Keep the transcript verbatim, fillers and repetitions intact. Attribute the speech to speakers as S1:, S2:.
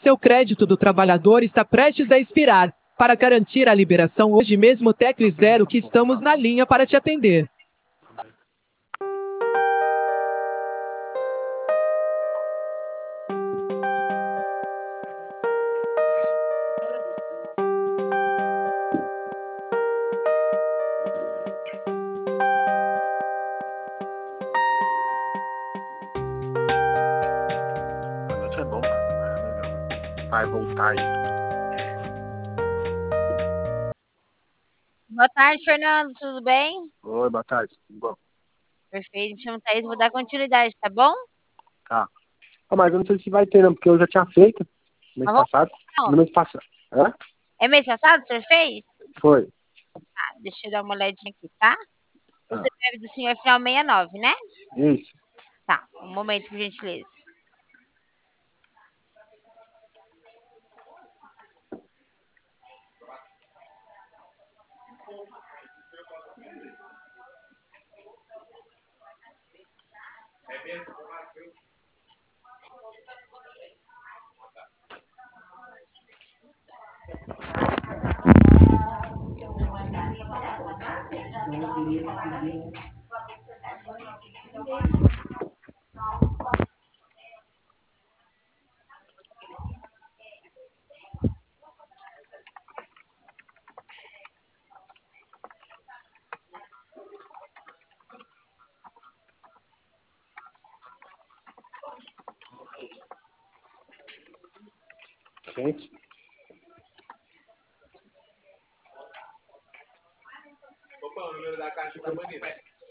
S1: Seu crédito do trabalhador está prestes a expirar. Para garantir a liberação hoje mesmo, tecle zero que estamos na linha para te atender.
S2: A noite é bom, vai voltar aí.
S3: Boa tarde, Fernando. Tudo bem?
S2: Oi, boa tarde. Tudo bom?
S3: Perfeito. Me chamo Thaís. Vou dar continuidade, tá bom?
S2: Tá. Ah, mas eu não sei se vai ter, não, porque eu já tinha feito mês
S3: Mas vamos-
S2: passado.
S3: não.
S2: No mês passado. Hã?
S3: É mês passado que o senhor fez?
S2: Foi.
S3: Tá, deixa eu dar uma olhadinha aqui, tá? O
S2: Ah.
S3: C P F do senhor é final sessenta e nove, né?
S2: Isso.
S3: Tá, um momento, por gentileza.
S2: Gente.
S4: Opa, o número da caixa tá bonito.